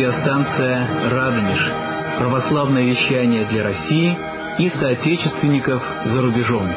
радиостанция «Радонеж». Православное вещание для России и соотечественников за рубежом.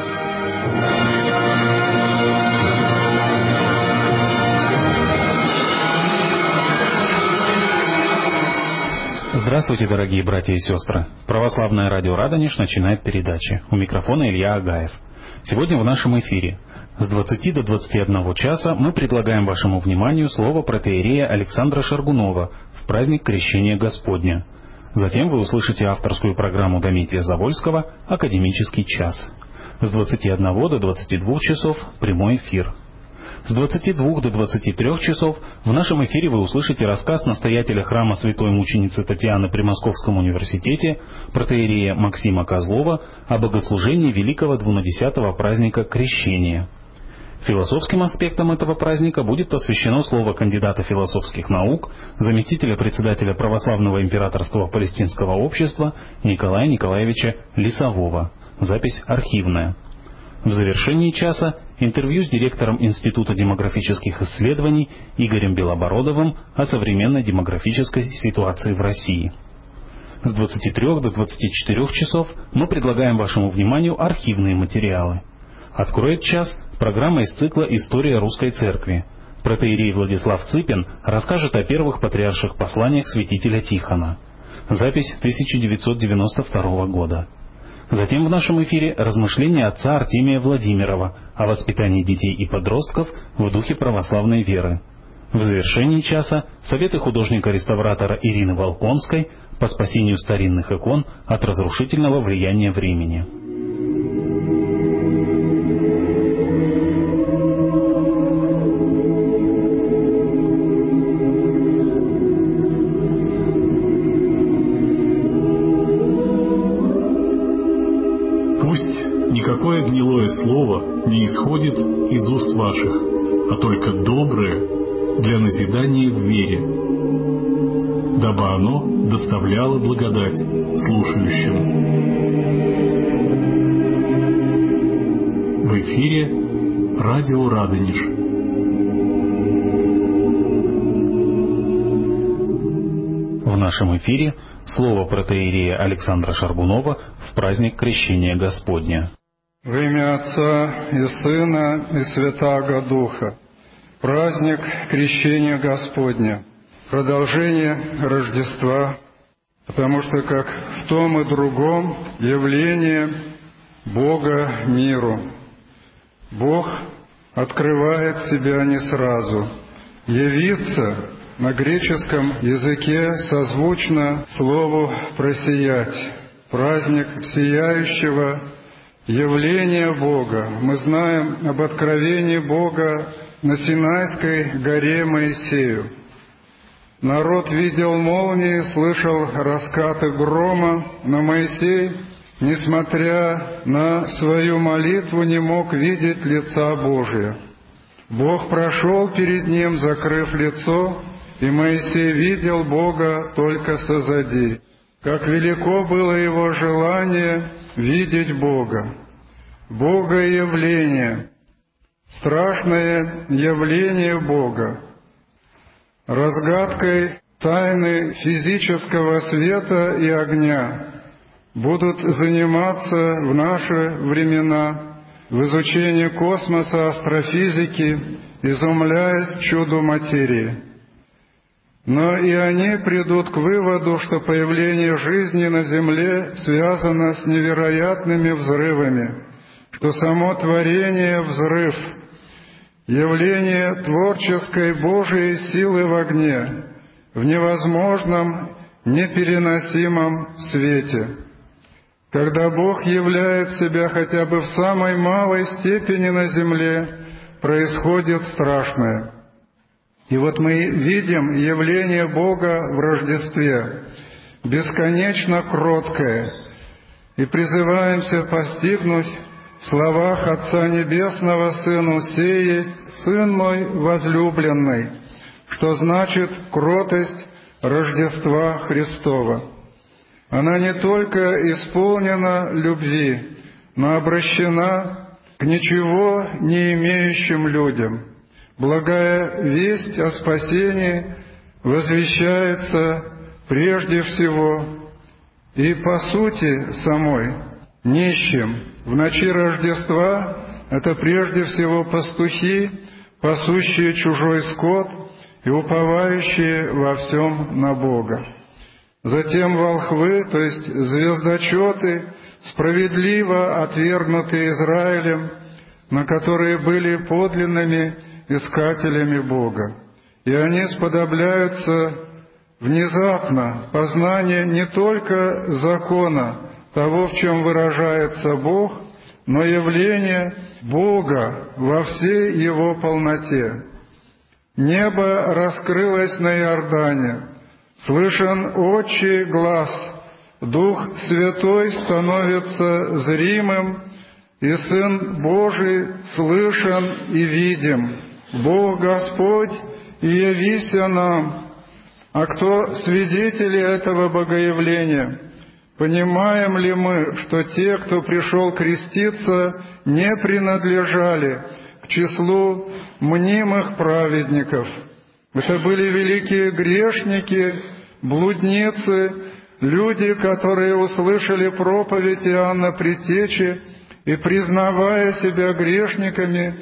Здравствуйте, дорогие братья и сестры. Православное радио «Радонеж» начинает передачи. У микрофона Илья Агаев. Сегодня в нашем эфире с 20 до 21 часа мы предлагаем вашему вниманию слово протоиерея Александра Шаргунова в праздник Крещения Господня. Затем вы услышите авторскую программу Доmitия Завольского «Академический час». С 21 до 22 часов прямой эфир. С 22 до 23 часов в нашем эфире вы услышите рассказ настоятеля храма Святой Мученицы Татьяны при Московском университете, протоиерея Максима Козлова, о богослужении великого двунадесятого праздника Крещения. Философским аспектом этого праздника будет посвящено слово кандидата философских наук, заместителя председателя Православного императорского палестинского общества Николая Николаевича Лисового. Запись архивная. В завершении часа интервью с директором Института демографических исследований Игорем Белобородовым о современной демографической ситуации в России. С 23 до 24 часов мы предлагаем вашему вниманию архивные материалы. Откроет час программа из цикла «История русской церкви». Протоиерей Владислав Цыпин расскажет о первых патриарших посланиях святителя Тихона. Запись 1992 года. Затем в нашем эфире размышления отца Артемия Владимирова о воспитании детей и подростков в духе православной веры. В завершении часа советы художника-реставратора Ирины Волконской по спасению старинных икон от разрушительного влияния времени. Никакое гнилое слово не исходит из уст ваших, а только доброе для назидания в вере, дабы оно доставляло благодать слушающим. В эфире радио «Радонеж». В нашем эфире слово протоиерея Александра Шаргунова в праздник Крещения Господня. В имя Отца и Сына и Святаго Духа. Праздник Крещения Господня. Продолжение Рождества, потому что как в том и другом явление Бога миру. Бог открывает себя не сразу. Явиться на греческом языке созвучно слову «просиять». Праздник сияющего явление Бога. Мы знаем об откровении Бога на Синайской горе Моисею. Народ видел молнии, слышал раскаты грома, но Моисей, несмотря на свою молитву, не мог видеть лица Божия. Бог прошел перед ним, закрыв лицо, и Моисей видел Бога только созади. Как велико было его желание видеть Бога. Богоявление, страшное явление Бога, разгадкой тайны физического света и огня будут заниматься в наши времена в изучении космоса, астрофизики, изумляясь чуду материи. Но и они придут к выводу, что появление жизни на Земле связано с невероятными взрывами, что само творение — взрыв, явление творческой Божией силы в огне, в невозможном, непереносимом свете. Когда Бог являет себя хотя бы в самой малой степени на земле, происходит страшное. И вот мы видим явление Бога в Рождестве, бесконечно кроткое, и призываемся постигнуть в словах Отца Небесного Сыну: «Сей есть Сын мой возлюбленный», что значит кротость Рождества Христова. Она не только исполнена любви, но обращена к ничего не имеющим людям. Благая весть о спасении возвещается прежде всего и по сути самой нищим. В ночи Рождества это прежде всего пастухи, пасущие чужой скот и уповающие во всем на Бога. Затем волхвы, то есть звездочеты, справедливо отвергнутые Израилем, на которые были подлинными искателями Бога. И они сподобляются внезапно познания не только закона, того, в чем выражается Бог, но явление Бога во всей Его полноте. Небо раскрылось на Иордане, слышен отчий глас, Дух Святой становится зримым, и Сын Божий слышен и видим. Бог Господь, и явися нам. А кто свидетели этого богоявления? Понимаем ли мы, что те, кто пришел креститься, не принадлежали к числу мнимых праведников? Это были великие грешники, блудницы, люди, которые услышали проповедь Иоанна Предтечи и, признавая себя грешниками,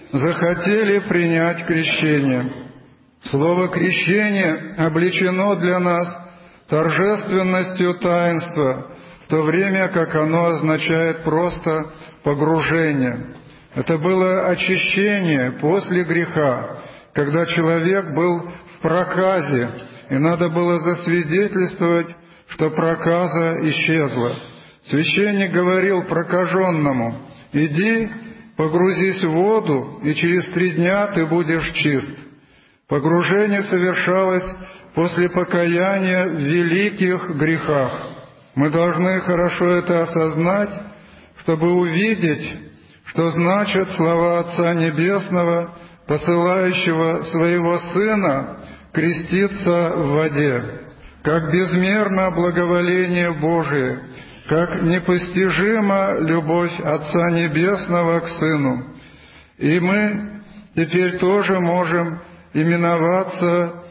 захотели принять крещение. Слово «крещение» облечено для нас торжественностью таинства, в то время как оно означает просто погружение. Это было очищение после греха, когда человек был в проказе, и надо было засвидетельствовать, что проказа исчезла. Священник говорил прокаженному: «Иди, погрузись в воду, и через 3 дня ты будешь чист». Погружение совершалось после покаяния в великих грехах. Мы должны хорошо это осознать, чтобы увидеть, что значат слова Отца Небесного, посылающего Своего Сына креститься в воде. Как безмерно благоволение Божие, как непостижима любовь Отца Небесного к Сыну. И мы теперь тоже можем именоваться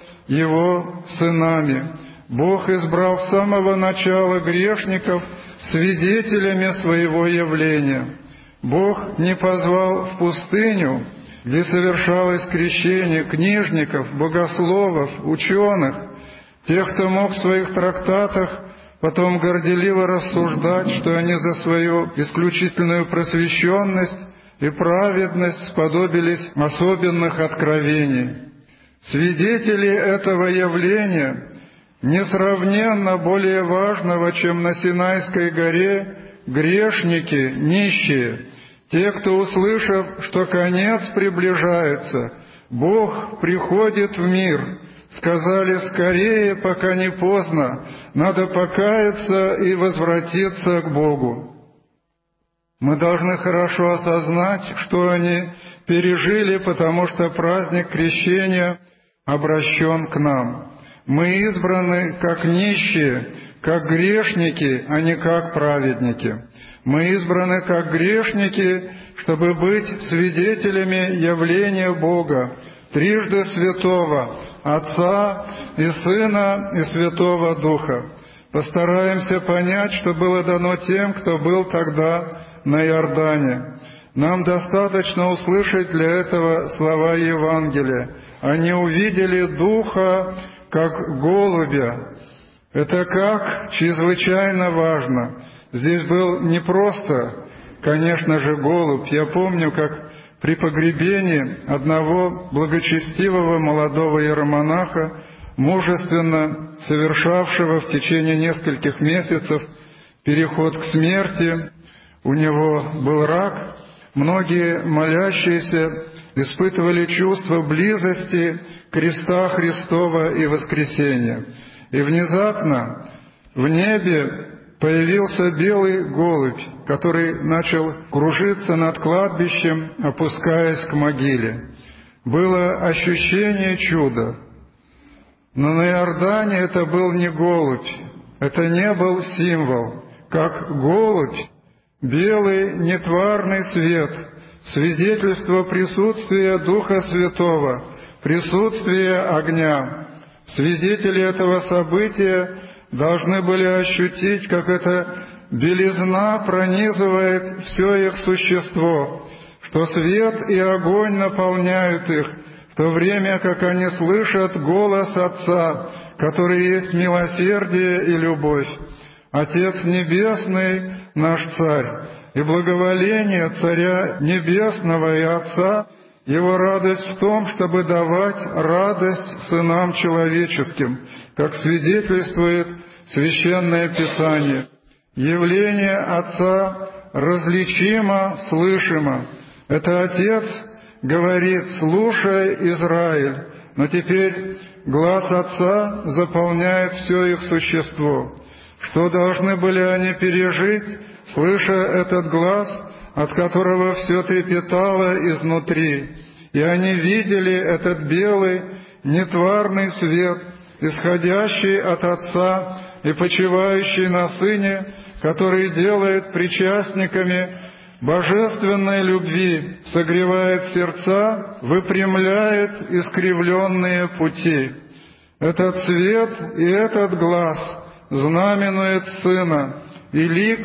Его сынами. Бог избрал с самого начала грешников свидетелями Своего явления. Бог не позвал в пустыню, где совершалось крещение, книжников, богословов, ученых, тех, кто мог в своих трактатах потом горделиво рассуждать, что они за свою исключительную просвещенность и праведность сподобились особенных откровений. Свидетели этого явления, несравненно более важного, чем на Синайской горе, грешники, нищие, те, кто, услышав, что конец приближается, Бог приходит в мир, сказали: скорее, пока не поздно, надо покаяться и возвратиться к Богу. Мы должны хорошо осознать, что они пережили, потому что праздник крещения обращен к нам. Мы избраны как нищие, как грешники, а не как праведники. Мы избраны как грешники, чтобы быть свидетелями явления Бога, трижды святого, Отца и Сына и Святого Духа. Постараемся понять, что было дано тем, кто был тогда на Иордане. Нам достаточно услышать для этого слова Евангелия. Они увидели Духа, как голубя. Это как чрезвычайно важно. Здесь был не просто, конечно же, голубь. Я помню, как при погребении одного благочестивого молодого иеромонаха, мужественно совершавшего в течение нескольких месяцев переход к смерти, у него был рак, многие молящиеся испытывали чувство близости креста Христова и воскресения. И внезапно в небе появился белый голубь, который начал кружиться над кладбищем, опускаясь к могиле. Было ощущение чуда. Но на Иордане это был не голубь, это не был символ. Как голубь, белый нетварный свет, свидетельство присутствия Духа Святого, присутствия огня. Свидетели этого события должны были ощутить, как эта белизна пронизывает все их существо, что свет и огонь наполняют их, в то время как они слышат голос Отца, который есть милосердие и любовь. Отец Небесный — наш Царь, и благоволение Царя Небесного и Отца, Его радость в том, чтобы давать радость сынам человеческим, как свидетельствует Священное Писание. Явление Отца различимо, слышимо. Это Отец говорит: «Слушай, Израиль», но теперь глас Отца заполняет все их существо. Что должны были они пережить, слыша этот глас, от которого все трепетало изнутри? И они видели этот белый, нетварный свет, исходящий от Отца и почивающий на Сыне, который делает причастниками божественной любви, согревает сердца, выпрямляет искривленные пути. Этот свет и этот глас знаменует Сына, и лик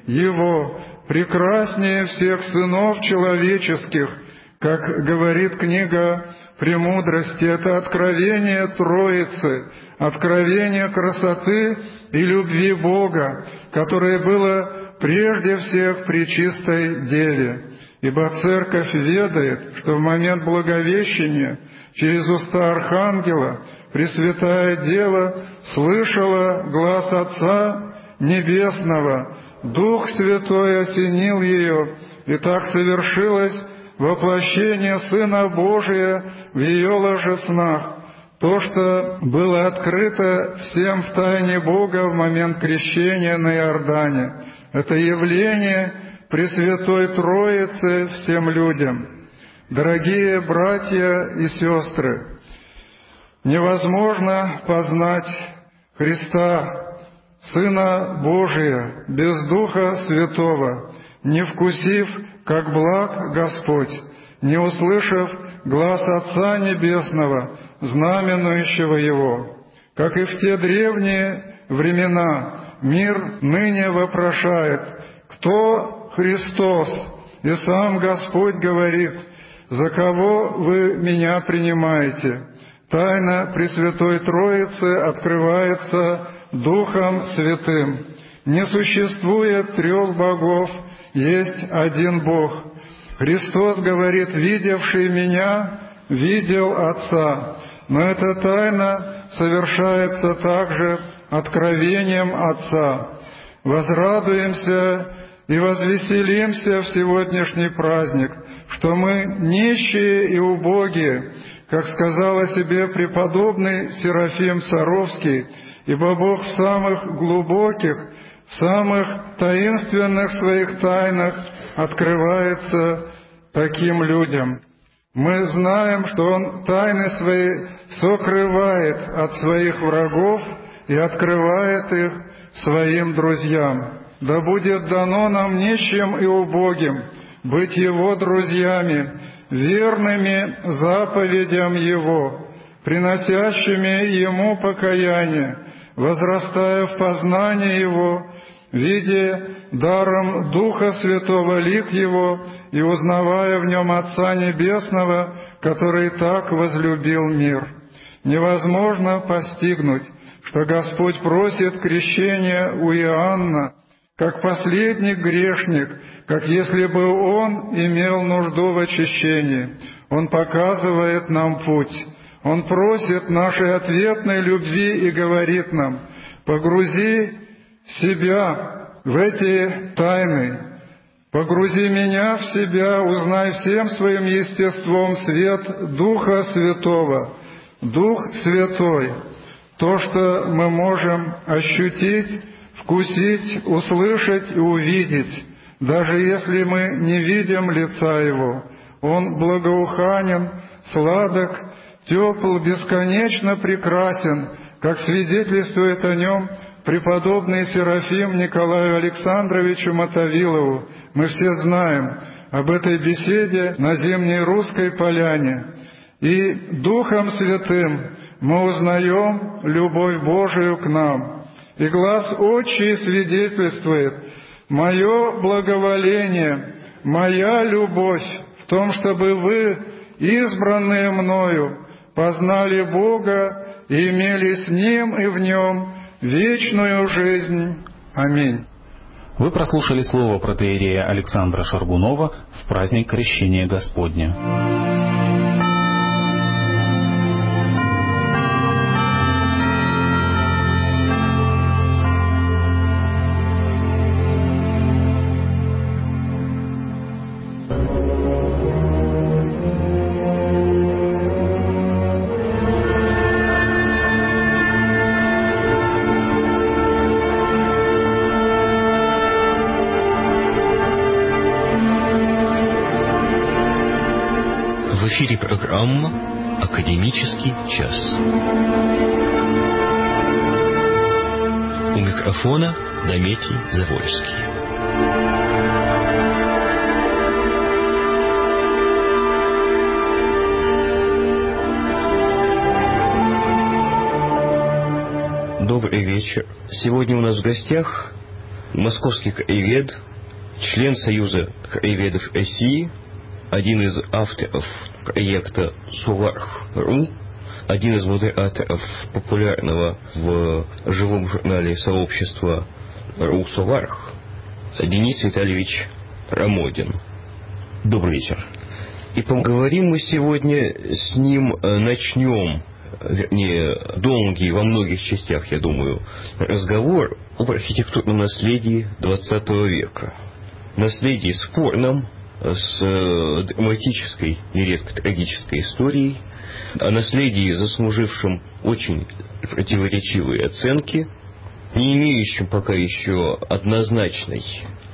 Его прекраснее всех сынов человеческих, как говорит книга «Премудрости». Это откровение Троицы, откровение красоты и любви Бога, которое было прежде всех при чистой Деве. Ибо Церковь ведает, что в момент Благовещения через уста Архангела Пресвятая Дева слышала глас Отца Небесного, Дух Святой осенил ее, и так совершилось воплощение Сына Божия в ее ложеснах. То, что было открыто всем в тайне Бога в момент крещения на Иордане, это явление Пресвятой Троицы всем людям. Дорогие братья и сестры, невозможно познать Христа, Сына Божия, без Духа Святого, не вкусив, как благ Господь, не услышав глас Отца Небесного, знаменующего Его. Как и в те древние времена, мир ныне вопрошает: «Кто Христос?» И сам Господь говорит: «За кого вы Меня принимаете?» Тайна Пресвятой Троицы открывается Духом Святым. Не существует трех богов, есть один Бог. Христос говорит: «Видевший Меня, видел Отца». Но эта тайна совершается также откровением Отца. Возрадуемся и возвеселимся в сегодняшний праздник, что мы нищие и убогие, как сказал о себе преподобный Серафим Саровский, ибо Бог в самых глубоких, в самых таинственных своих тайнах открывается таким людям. Мы знаем, что Он тайны свои сокрывает от своих врагов и открывает их своим друзьям. Да будет дано нам, нищим и убогим, быть Его друзьями, верными заповедям Его, приносящими Ему покаяние, возрастая в познании Его, видя даром Духа Святого лик Его и узнавая в Нем Отца Небесного, который так возлюбил мир. Невозможно постигнуть, что Господь просит крещения у Иоанна, как последний грешник, как если бы он имел нужду в очищении. Он показывает нам путь. Он просит нашей ответной любви и говорит нам: «Погрузи себя в эти тайны, погрузи Меня в себя, узнай всем своим естеством свет Духа Святого». Дух Святой — то, что мы можем ощутить, вкусить, услышать и увидеть, даже если мы не видим лица Его. Он благоуханен, сладок, тепл, бесконечно прекрасен, как свидетельствует о Нем преподобный Серафим Николаю Александровичу Мотовилову. Мы все знаем об этой беседе на Зимней Русской Поляне. И Духом Святым мы узнаем любовь Божию к нам. И глаз отчий свидетельствует: «Мое благоволение, моя любовь в том, чтобы вы, избранные мною, познали Бога и имели с Ним и в Нем вечную жизнь». Аминь. Вы прослушали слово протоиерея Александра Шаргунова в праздник Крещения Господня. В эфире программа «Академический час». У микрофона Дометий Завольский. Добрый вечер. Сегодня у нас в гостях московский краевед, член Союза краеведов России, один из авторов проекта «Суварх.ру», один из модераторов популярного в живом журнале сообщества «Ру Суварх», Денис Витальевич Рамодин. Добрый вечер. И поговорим мы сегодня с ним, начнем, вернее, долгий во многих частях, я думаю, разговор об архитектурном наследии XX века. Наследии спорном, с драматической, нередко трагической историей, о наследии, заслужившем очень противоречивые оценки, не имеющем пока еще однозначной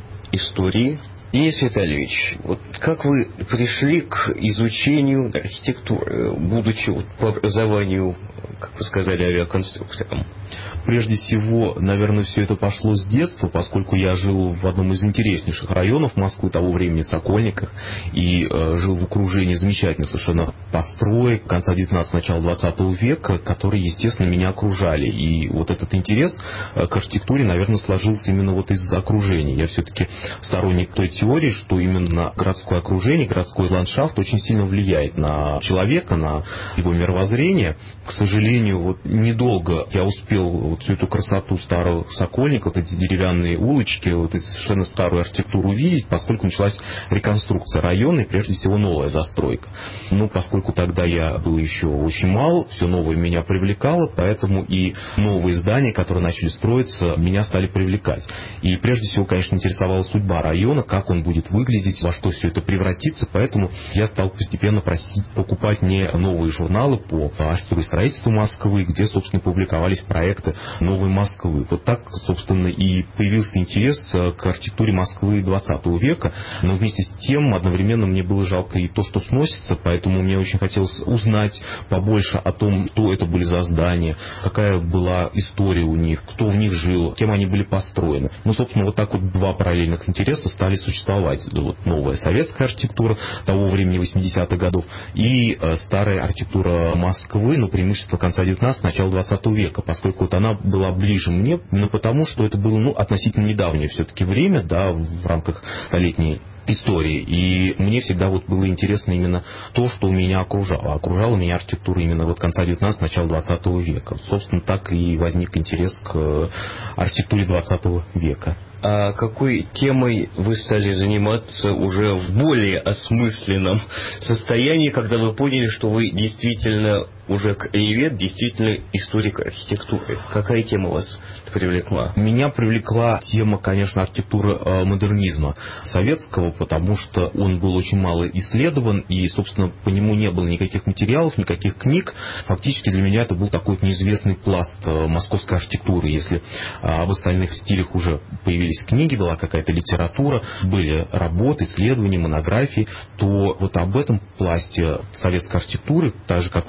истории. Денис Витальевич, вот как вы пришли к изучению архитектуры, будучи по образованию, как вы сказали, авиаконструктором? Прежде всего, наверное, все это пошло с детства, поскольку я жил в одном из интереснейших районов Москвы того времени, Сокольниках, и жил в окружении замечательных совершенно построек конца 19-го, начала 20 века, которые, естественно, меня окружали. И вот этот интерес к архитектуре, наверное, сложился именно вот из окружения. Я все-таки сторонник той теории, что именно городское окружение, городской ландшафт очень сильно влияет на человека, на его мировоззрение. К сожалению, вот недолго я успел вот всю эту красоту старых Сокольников, вот эти деревянные улочки, вот эту совершенно старую архитектуру увидеть, поскольку началась реконструкция района и, прежде всего, новая застройка. Ну, поскольку тогда я был еще очень мал, все новое меня привлекало, поэтому и новые здания, которые начали строиться, меня стали привлекать. И, прежде всего, конечно, интересовала судьба района, как он будет выглядеть, во что все это превратится, поэтому я стал постепенно просить покупать мне новые журналы по архитектуре и строительству Москвы, где, собственно, публиковались проекты новой Москвы. Вот так, собственно, и появился интерес к архитектуре Москвы 20 века, но вместе с тем одновременно мне было жалко и то, что сносится, поэтому мне очень хотелось узнать побольше о том, что это были за здания, какая была история у них, кто в них жил, кем они были построены. Ну, собственно, вот так вот два параллельных интереса стали существовать. Вот новая советская архитектура того времени, 80-х годов, и старая архитектура Москвы, ну, преимущественно конца 19-го, начала 20 века, поскольку вот она была ближе мне, именно потому, что это было, ну, относительно недавнее все-таки время, да, в рамках столетней истории. И мне всегда вот было интересно именно то, что меня окружало. Окружала меня архитектура именно вот конца 19-го, начала 20 века. Собственно, так и возник интерес к архитектуре 20 века. А какой темой вы стали заниматься уже в более осмысленном состоянии, когда вы поняли, что вы действительно уже краевед, действительно историк архитектуры? Какая тема вас привлекла? Меня привлекла тема, конечно, архитектуры модернизма советского, потому что он был очень мало исследован, и, собственно, по нему не было никаких материалов, никаких книг. Фактически для меня это был такой вот неизвестный пласт московской архитектуры. Если об остальных стилях уже появились книги, была какая-то литература, были работы, исследования, монографии, то вот об этом пласте советской архитектуры, так же как вот о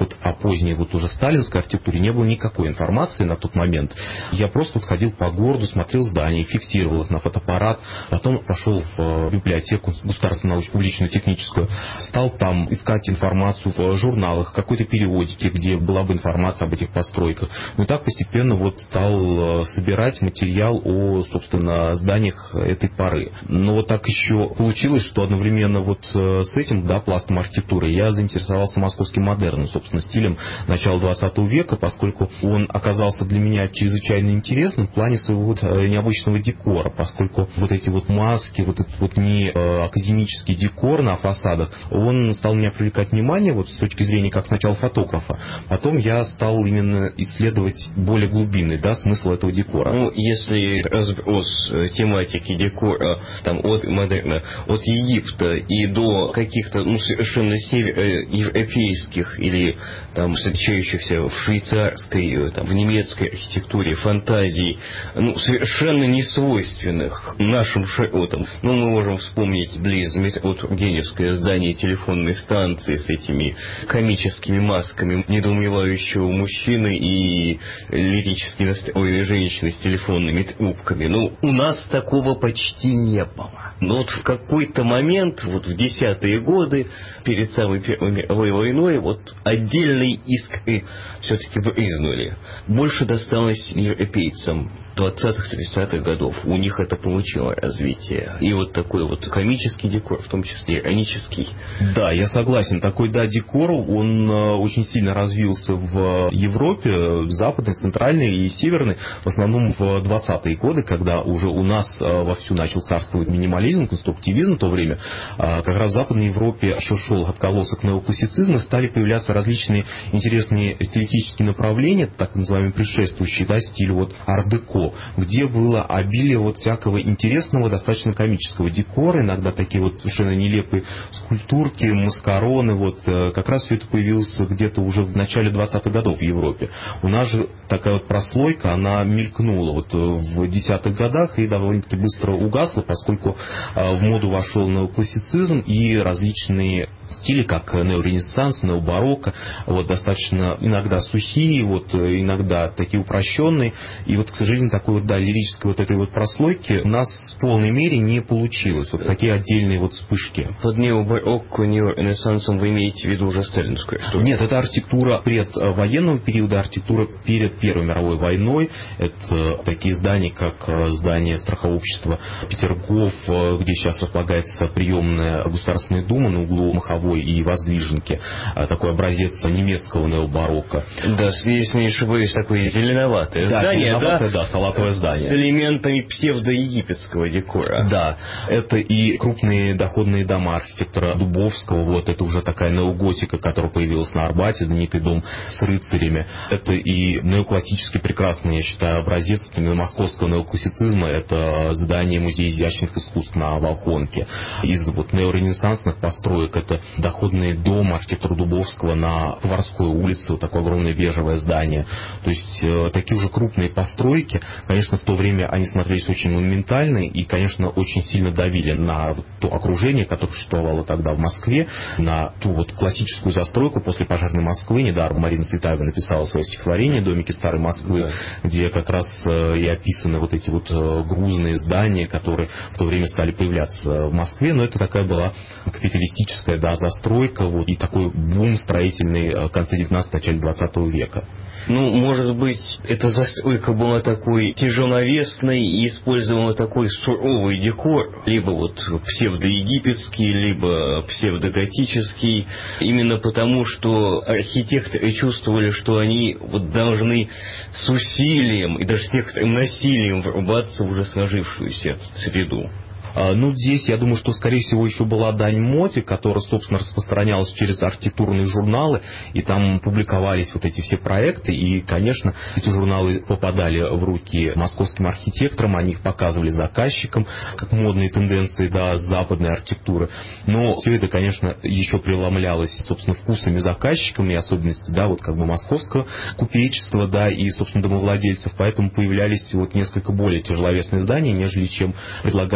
поздней вот уже сталинской архитектуре не было никакой информации на тот момент. Я просто вот ходил по городу, смотрел здания, фиксировал их на фотоаппарат, потом пошел в библиотеку государственную научно-публичную техническую, стал там искать информацию в журналах, какой-то периодике, где была бы информация об этих постройках. Ну и так постепенно вот стал собирать материал о, собственно, зданиях этой поры. Но вот так еще получилось, что одновременно вот с этим, да, пластом архитектуры я заинтересовался московским модерном, собственно, стилем начала 20 века, поскольку он оказался для меня чрезвычайно интересным в плане своего вот необычного декора, поскольку вот эти вот маски, вот этот вот не академический декор на фасадах, он стал меня привлекать внимание вот с точки зрения как сначала фотографа, потом я стал именно исследовать более глубинный, да, смысл этого декора. Ну, если разброс тематики декора там от модерна, от Египта и до каких-то совершенно североевропейских или там встречающихся в швейцарской, там, в немецкой архитектуре фантазий, совершенно не свойственных нашим широтам. Мы можем вспомнить близ метро Тургеневское здание телефонной станции с этими комическими масками недоумевающего мужчины и лирически настроенной женщины с телефонными трубками. У нас такого почти не было. Но вот в какой-то момент, вот в 10-е годы, перед самой Первой мировой войной, вот отдельные искры все-таки брызнули. Больше досталось европейцам 20-30-х годов. У них это получило развитие. И вот такой вот комический декор, в том числе иронический. Да, я согласен. Такой, да, декор, он очень сильно развился в Европе, западной, центральной и северной, в основном в 20-е годы, когда уже у нас вовсю начал царствовать минимализм, конструктивизм в то время. Как раз в Западной Европе еще шел отголосок неоклассицизма, стали появляться различные интересные стилистические направления, так называемые предшествующие, да, стиль вот ар-деко, где было обилие вот всякого интересного, достаточно комического декора, иногда такие вот совершенно нелепые скульптурки, маскароны, вот как раз все это появилось где-то уже в начале 20-х годов в Европе. У нас же такая вот прослойка, она мелькнула вот в 10-х годах и довольно-таки быстро угасла, поскольку в моду вошел неоклассицизм и различные стили, как неоренессанс, необарокко, вот достаточно иногда сухие, вот иногда такие упрощенные, и вот, к сожалению, такой вот, да, лирической вот этой вот прослойки у нас в полной мере не получилось, вот такие отдельные вот вспышки. Под необарокко, неоренессансом вы имеете в виду уже сталинскую? Нет, это архитектура предвоенного периода, архитектура перед Первой мировой войной, это такие здания, как здание страхообщества Петергоф, где сейчас располагается приемная Государственной Думы на углу Маховой и Воздвиженки, такой образец немецкого необарокко. Да, если не ошибаюсь, такое зеленоватое здание, да, салатовое здание. С элементами псевдоегипетского декора. Да, это и крупные доходные дома архитектора Дубовского, вот это уже такая неоготика, которая появилась на Арбате, знаменитый дом с рыцарями. Это и неоклассический прекрасный, я считаю, образец именно московского неоклассицизма, это здание Музея изящных искусств на Волхонке. Из вот неоренессансных построек это доходный дом архитектора Дубовского на Поварской улице, вот такое огромное бежевое здание. То есть такие уже крупные постройки, конечно, в то время они смотрелись очень монументально и, конечно, очень сильно давили на то окружение, которое существовало тогда в Москве, на ту вот классическую застройку после пожарной Москвы. Недаром Марина Цветаева написала свое стихотворение «Домики старой Москвы», где как раз и описаны вот эти вот грузные здания, которые в то время стали появляться в Москве. Но это такая была капиталистическая, да, застройка, вот, и такой бум строительный в конце 19-го, начале 20 века. Может быть, эта застройка была такой тяжеловесной и использовала такой суровый декор, либо вот псевдоегипетский, либо псевдоготический, именно потому, что архитекторы чувствовали, что они вот должны с усилием и даже с некоторым насилием врубаться в уже сложившуюся среду. Здесь, я думаю, что, скорее всего, еще была дань моде, которая, собственно, распространялась через архитектурные журналы, и там публиковались вот эти все проекты, и, конечно, эти журналы попадали в руки московским архитекторам, они их показывали заказчикам, как модные тенденции, да, западной архитектуры. Но все это, конечно, еще преломлялось, собственно, вкусами заказчиками, и особенности, да, вот как бы московского купечества, да, и, собственно, домовладельцев, поэтому появлялись вот несколько более тяжеловесные здания, нежели чем предлагались все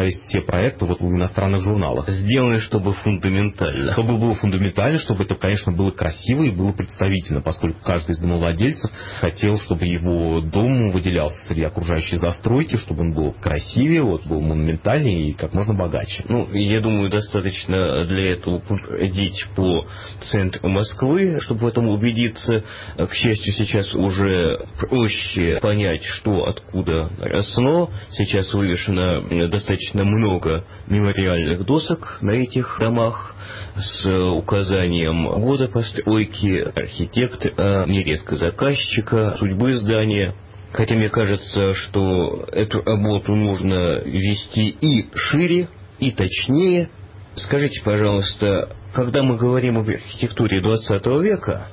проекта вот в иностранных журналах. Сделано, чтобы фундаментально. Чтобы было фундаментально, чтобы это, конечно, было красиво и было представительно, поскольку каждый из домовладельцев хотел, чтобы его дом выделялся среди окружающей застройки, чтобы он был красивее, вот, был монументальнее и как можно богаче. Ну, я думаю, достаточно для этого ходить по центру Москвы, чтобы в этом убедиться. К счастью, сейчас уже проще понять, что откуда росло. Сейчас вывешено достаточно много мемориальных досок на этих домах с указанием года постройки, архитектора, нередко заказчика, судьбы здания. Хотя мне кажется, что эту работу нужно вести и шире, и точнее. Скажите, пожалуйста, когда мы говорим об архитектуре XX века,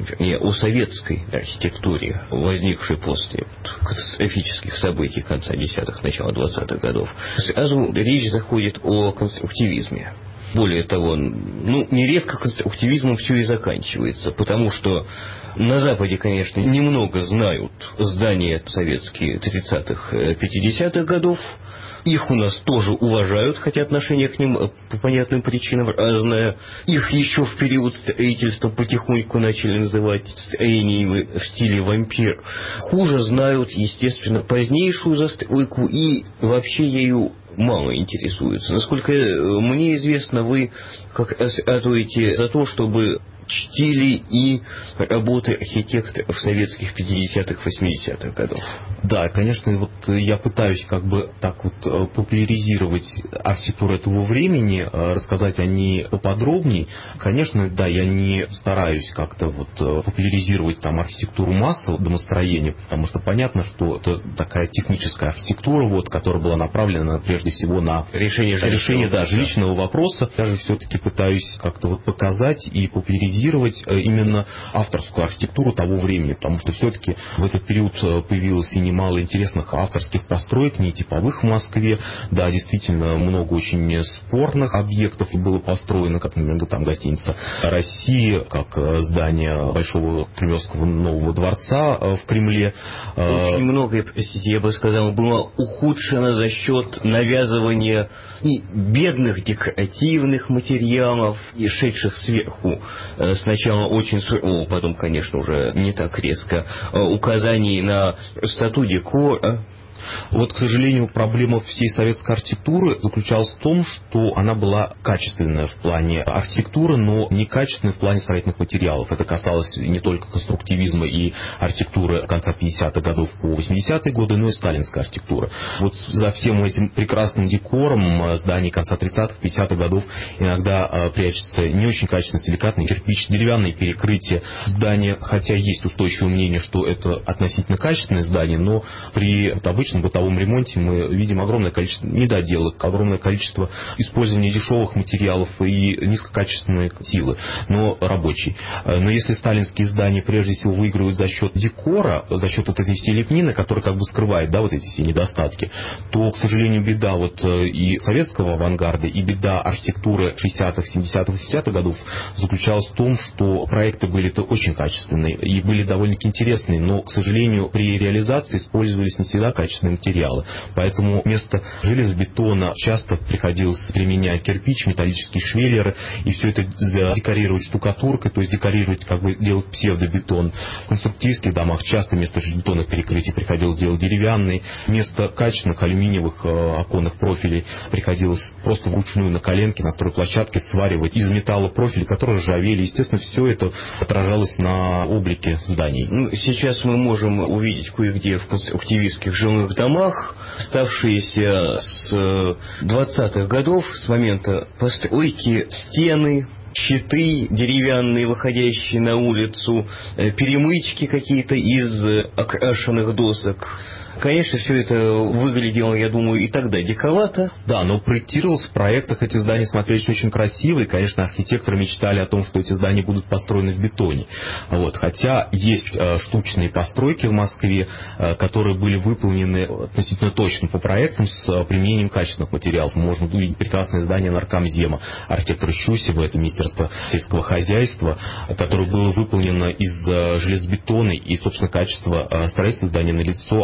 о советской архитектуре, возникшей после катастрофических событий конца 10-х, начала 20-х годов, сразу речь заходит о конструктивизме. Более того, нередко конструктивизмом все и заканчивается, потому что на Западе, конечно, немного знают здания советские 30-х, 50-х годов. Их у нас тоже уважают, хотя отношение к ним по понятным причинам разное. Их еще в период строительства потихоньку начали называть строениями в стиле вампир. Хуже знают, естественно, позднейшую застройку и вообще ею мало интересуются. Насколько мне известно, вы как раз ратуете за то, чтобы чтили и работы архитекторов советских 50-х, 80-х годов. Да, конечно, вот я пытаюсь как бы так вот популяризировать архитектуру этого времени, рассказать о ней поподробнее. Конечно, да, я не стараюсь как-то вот популяризировать там архитектуру массового домостроения, потому что понятно, что это такая техническая архитектура, вот, которая была направлена прежде всего на решение жилищного вопроса. Я же все-таки пытаюсь как-то вот показать и популяризировать именно авторскую архитектуру того времени, потому что все-таки в этот период появилось и немало интересных авторских построек, не типовых в Москве. Да, действительно, много очень спорных объектов было построено, как, например, там гостиница «Россия», как здание Большого Кремлевского нового дворца в Кремле. Очень многое, простите, я бы сказал, было ухудшено за счет навязывания и бедных декоративных материалов, и шедших сверху сначала очень сурово, потом, конечно, уже не так резко, указаний на простоту декора. Вот, к сожалению, проблема всей советской архитектуры заключалась в том, что она была качественная в плане архитектуры, но некачественная в плане строительных материалов. Это касалось не только конструктивизма и архитектуры конца 50-х годов по 80-е годы, но и сталинской архитектуры. Вот за всем этим прекрасным декором зданий конца 30-х, 50-х годов иногда прячется не очень качественный силикатный кирпич, деревянные перекрытия здания, хотя есть устойчивое мнение, что это относительно качественное здание, но при обычном бытовом ремонте мы видим огромное количество недоделок, огромное количество использования дешевых материалов и низкокачественной силы, но рабочей. Но если сталинские здания прежде всего выигрывают за счет декора, за счет вот этой всей лепнины, которая как бы скрывает, да, вот эти все недостатки, то, к сожалению, беда вот и советского авангарда, и беда архитектуры 60-х, 70-х, 80-х годов заключалась в том, что проекты были-то очень качественные и были довольно-таки интересные, но, к сожалению, при реализации использовались не всегда качественные материалы. Поэтому вместо железобетона часто приходилось применять кирпич, металлические швеллеры, и все это декорировать штукатуркой, то есть декорировать, как бы делать псевдобетон. В конструктивских домах часто вместо железобетонных перекрытий приходилось делать деревянные, вместо качественных алюминиевых оконных профилей приходилось просто вручную на коленке на стройплощадке сваривать из металла профили, которые ржавели. Естественно, все это отражалось на облике зданий. Сейчас мы можем увидеть кое-где в конструктивистских жилых домах, оставшиеся с 20-х годов, с момента постройки, стены, щиты деревянные, выходящие на улицу, перемычки какие-то из окрашенных досок. Конечно, все это выглядело, я думаю, и тогда диковато. Да, но проектировалось в проектах, эти здания смотрелись очень красиво, и, конечно, архитекторы мечтали о том, что эти здания будут построены в бетоне. Вот. Хотя есть штучные постройки в Москве, которые были выполнены относительно точно по проектам с применением качественных материалов. Можно увидеть прекрасное здание Наркомзема архитектора Щусева, это Министерство сельского хозяйства, которое было выполнено из железобетона, и, собственно, качество строительства здания налицо, оно смотрится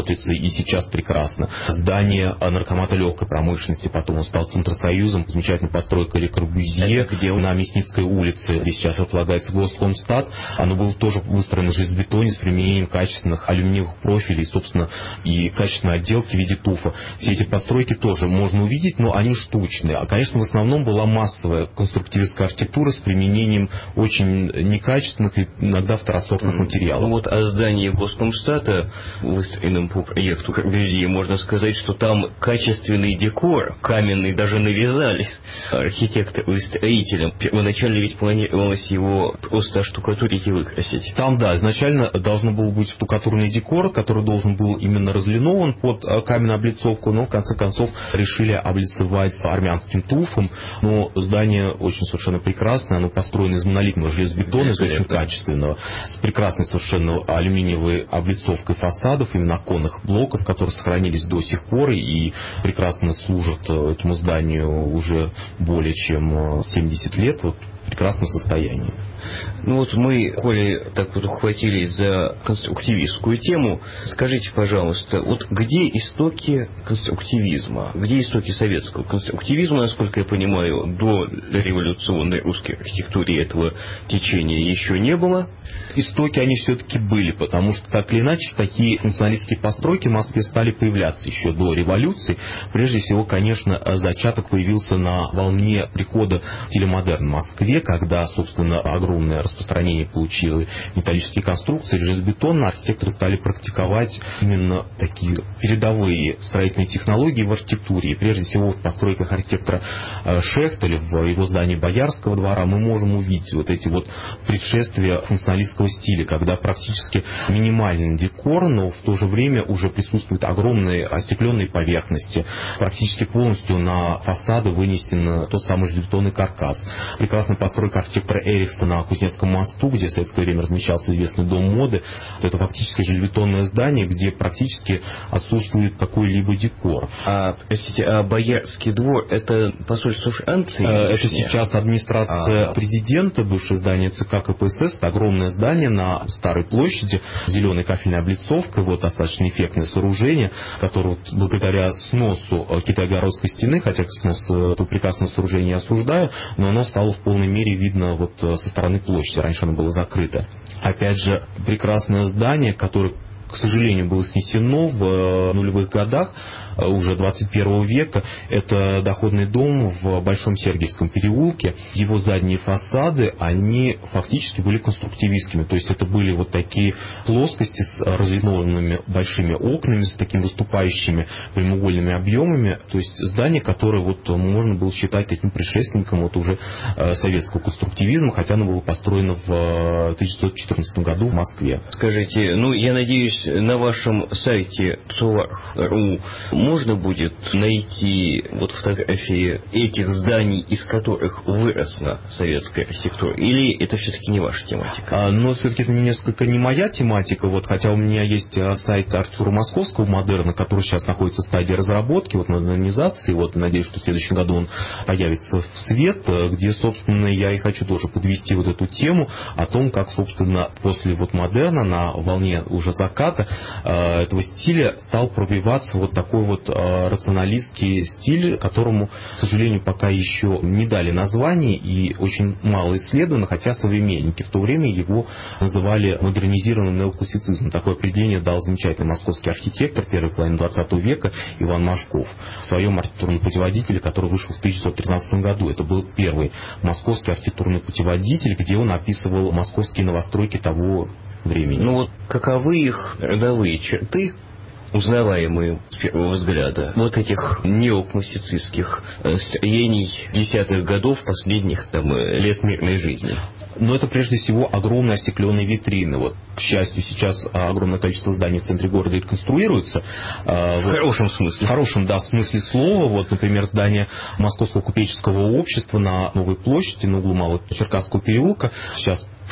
смотрится и сейчас прекрасно. Здание наркомата легкой промышленности, потом он стал Центросоюзом, замечательная постройка Ле Корбюзье на Мясницкой улице, где сейчас располагается Госкомстат. Оно было тоже выстроено в железобетоне с применением качественных алюминиевых профилей, собственно, и качественной отделки в виде туфа. Все эти постройки тоже можно увидеть, но они штучные. А, конечно, в основном была массовая конструктивистская архитектура с применением очень некачественных и иногда второсортных материалов. Вот о здании Госкомстата, выстроенном по проекту Корбюзье, можно сказать, что там качественный декор, каменный, даже навязали архитектору и строителям. Первоначально ведь планировалось его просто оштукатурить и выкрасить. Там, да, изначально должен был быть штукатурный декор, который должен был именно разлинован под каменную облицовку, но в конце концов решили облицевать армянским туфом. Но здание очень совершенно прекрасное, оно построено из монолитного железобетона, из очень качественного, с прекрасной совершенно алюминиевой облицовкой фасадов, именно оконных блоков, которые сохранились до сих пор и прекрасно служат этому зданию уже более чем 70 лет. Вот, в прекрасном состоянии. Ну вот мы, коли так вот ухватились за конструктивистскую тему, скажите, пожалуйста, вот где истоки конструктивизма, где истоки советского конструктивизма, насколько я понимаю, до революционной русской архитектуры этого течения еще не было? Истоки они все-таки были, потому что, так или иначе, такие функционалистские постройки в Москве стали появляться еще до революции. Прежде всего, конечно, зачаток появился на волне прихода стиля модерн в Москве, когда, собственно, огромное распространение получили металлические конструкции, железобетонные, архитекторы стали практиковать именно такие передовые строительные технологии в архитектуре. И прежде всего в постройках архитектора Шехтеля, в его здании Боярского двора, мы можем увидеть вот эти вот предшествия функционалистского стиля, когда практически минимальный декор, но в то же время уже присутствуют огромные остекленные поверхности. Практически полностью на фасады вынесен тот самый железобетонный каркас. Прекрасная постройка архитектора Эрихсона на Кузнецком мосту, где в советское время размещался известный дом моды. Это фактически железобетонное здание, где практически отсутствует какой-либо декор. Простите, а Боярский двор — это посольство Франции? Это сейчас администрация президента, бывшее здание ЦК КПСС. Это огромное здание на Старой площади, зеленой кафельной облицовкой, вот достаточно эффектное сооружение, которое благодаря сносу Китайгородской стены, хотя снос этого прекрасного сооружения я осуждаю, но оно стало в полной мере видно вот со стороны площади. Раньше оно было закрыто. Опять же, прекрасное здание, которое, к сожалению, было снесено в нулевых годах уже 21 века. Это доходный дом в Большом Сергиевском переулке. Его задние фасады, они фактически были конструктивистскими. То есть это были вот такие плоскости с разлинованными большими окнами, с такими выступающими прямоугольными объемами. То есть здание, которое вот можно было считать таким предшественником вот уже советского конструктивизма, хотя оно было построено в 1914 году в Москве. Скажите, ну я надеюсь, на вашем сайте ЦУАРХ.ру можно будет найти вот фотографии этих зданий, из которых выросла советская архитектура, или это все-таки не ваша тематика? Но все-таки это несколько не моя тематика, вот, хотя у меня есть сайт архитектуры московского модерна, который сейчас находится в стадии разработки, вот, модернизации, вот, надеюсь, что в следующем году он появится в свет, где, собственно, я и хочу тоже подвести вот эту тему о том, как, собственно, после вот модерна на волне уже заката этого стиля стал пробиваться вот такой вот рационалистский стиль, которому, к сожалению, пока еще не дали название и очень мало исследовано, хотя современники в то время его называли модернизированным неоклассицизмом. Такое определение дал замечательный московский архитектор первой половины 20 века Иван Машков в своем архитектурном путеводителе, который вышел в 1913 году. Это был первый московский архитектурный путеводитель, где он описывал московские новостройки того времени. Ну вот каковы их родовые черты, узнаваемые с первого взгляда, вот этих неоклассицистских строений десятых годов последних лет мирной жизни? Но это прежде всего огромные остекленные витрины. Вот, к счастью, сейчас огромное количество зданий в центре города реконструируется. В хорошем смысле. В хорошем, да, смысле слова. Вот, например, здание Московского купеческого общества на Новой площади, на углу Малого Черкасского переулка. Сейчас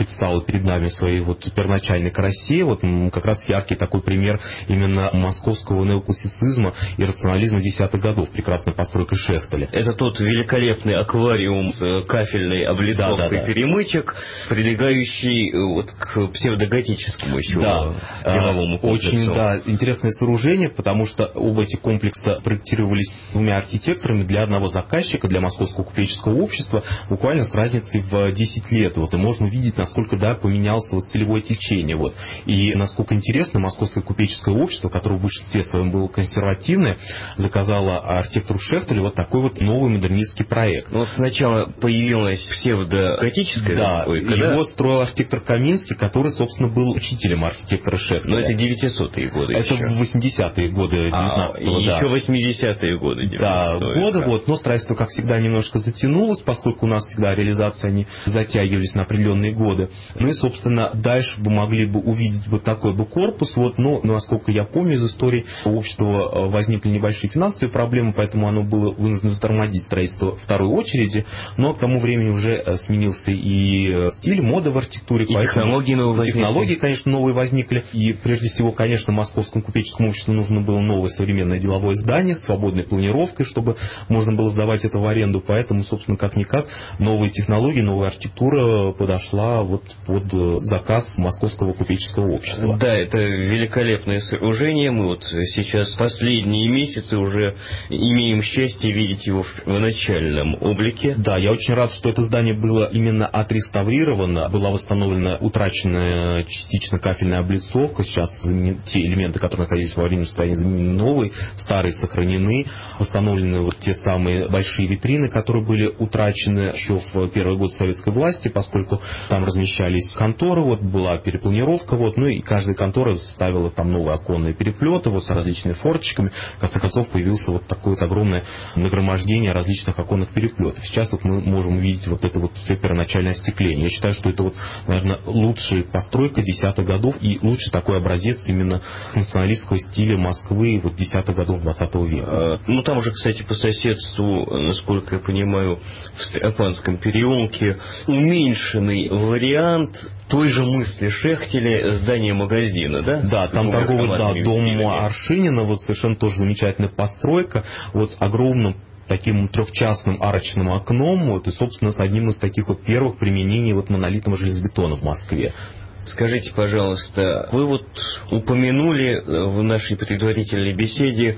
предстала перед нами в своей вот первоначальной красе. Вот как раз яркий такой пример именно московского неоклассицизма и рационализма 10-х годов, прекрасная постройка Шехтеля. Это тот великолепный аквариум с кафельной облицовкой перемычек, прилегающий вот к псевдоготическому еще деловому комплексу. Очень интересное сооружение, потому что оба эти комплекса проектировались двумя архитекторами для одного заказчика, для Московского купеческого общества, буквально с разницей в 10 лет. Вот, и можно увидеть, насколько поменялся вот стилевое течение. Вот. И насколько интересно, Московское купеческое общество, которое в большинстве своем было консервативное, заказало архитектору Шехтелю вот такой вот новый модернистский проект. Ну, вот сначала появилась псевдоготическая застройка, его строил архитектор Каминский, который, собственно, был учителем архитектора Шехтеля. Но это 900-е годы. Это в 80-е годы 19-го, еще 80-е годы 19-го года. Вот. Но строительство, как всегда, немножко затянулось, поскольку у нас всегда реализации они затягивались на определенные годы. Ну и, собственно, дальше бы могли бы увидеть вот такой бы корпус. Вот. Но, насколько я помню из истории, у общества возникли небольшие финансовые проблемы, поэтому оно было вынуждено затормозить строительство второй очереди. Но к тому времени уже сменился и стиль, мода в архитектуре. И технологии, конечно, новые возникли. И прежде всего, конечно, Московскому купеческому обществу нужно было новое современное деловое здание с свободной планировкой, чтобы можно было сдавать это в аренду. Поэтому, собственно, как-никак, новые технологии, новая архитектура подошла вот под заказ Московского купеческого общества. Да, это великолепное сооружение. Мы вот сейчас последние месяцы уже имеем счастье видеть его в начальном облике. Да, я очень рад, что это здание было именно отреставрировано, была восстановлена утраченная частично кафельная облицовка. Сейчас те элементы, которые находились в аварийном состоянии, заменены новые, старые сохранены, восстановлены вот те самые большие витрины, которые были утрачены еще в первый год советской власти, поскольку там размещались конторы, вот была перепланировка, вот, ну и каждая контора ставила там новые оконные переплеты, вот с различными форточками. В конце концов появился вот такое вот огромное нагромождение различных оконных переплетов. Сейчас вот мы можем увидеть вот это вот все первоначальное остекление. Я считаю, что это вот, наверное, лучшая постройка 10-х годов и лучший такой образец именно функционалистского стиля Москвы вот 10-х годов 20 века. Ну там же, кстати, по соседству, насколько я понимаю, в Стропанском переулке уменьшенный вариант той же мысли Шехтеля здания магазина, да? Да, там торговый дом Аршинина, вот совершенно тоже замечательная постройка, вот с огромным таким трехчастным арочным окном, вот, и, собственно, с одним из таких вот первых применений вот монолитного железобетона в Москве. Скажите, пожалуйста, вы вот упомянули в нашей предварительной беседе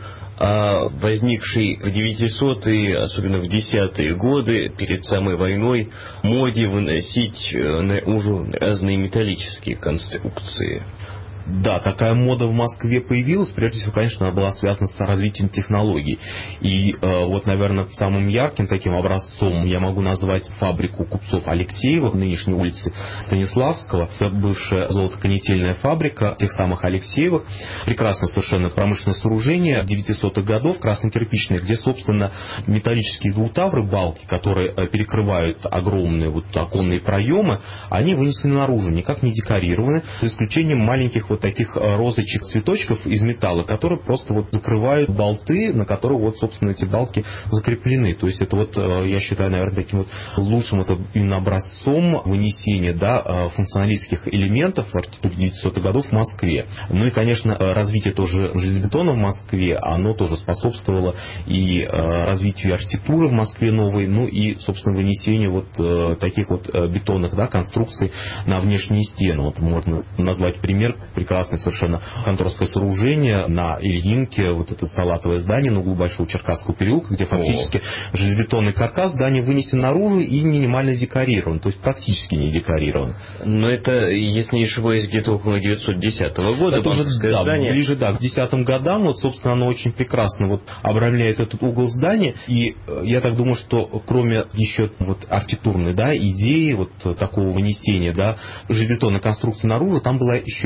о возникшей в 900-е, особенно в 10-е годы, перед самой войной, моде выносить наружу разные металлические конструкции. Да, такая мода в Москве появилась, прежде всего, конечно, она была связана с развитием технологий. И вот, наверное, самым ярким таким образцом я могу назвать фабрику купцов Алексеевых, нынешней улицы Станиславского. Это бывшая золотоконетельная фабрика тех самых Алексеевых. Прекрасное совершенно промышленное сооружение 900-х годов, красно-кирпичное, где, собственно, металлические двутавры, балки, которые перекрывают огромные вот оконные проемы, они вынесены наружу, никак не декорированы, за исключением маленьких вот таких розочек, цветочков из металла, которые просто вот закрывают болты, на которых вот, собственно, эти балки закреплены. То есть это вот, я считаю, наверное, таким вот лучшим это именно образцом вынесения, да, функционалистских элементов в архитектуре 900-х годов в Москве. Ну и, конечно, развитие тоже железобетона в Москве, оно тоже способствовало и развитию архитектуры в Москве новой, ну и, собственно, вынесению вот таких вот бетонных, да, конструкций на внешние стены. Вот можно назвать пример, прекрасное совершенно конторское сооружение на Ильинке, вот это салатовое здание на углу Большого Черкасского переулка, где фактически железобетонный каркас здания вынесен наружу и минимально декорирован, то есть практически не декорирован. Но это, если не ошибаюсь, где-то около 910 года. Это уже, да, здание. Ближе, да, к 10-м годам, вот, собственно, оно очень прекрасно вот обрамляет этот угол здания, и я так думаю, что кроме еще вот архитектурной, да, идеи вот такого вынесения, да, железобетонной конструкции наружу, там была еще идея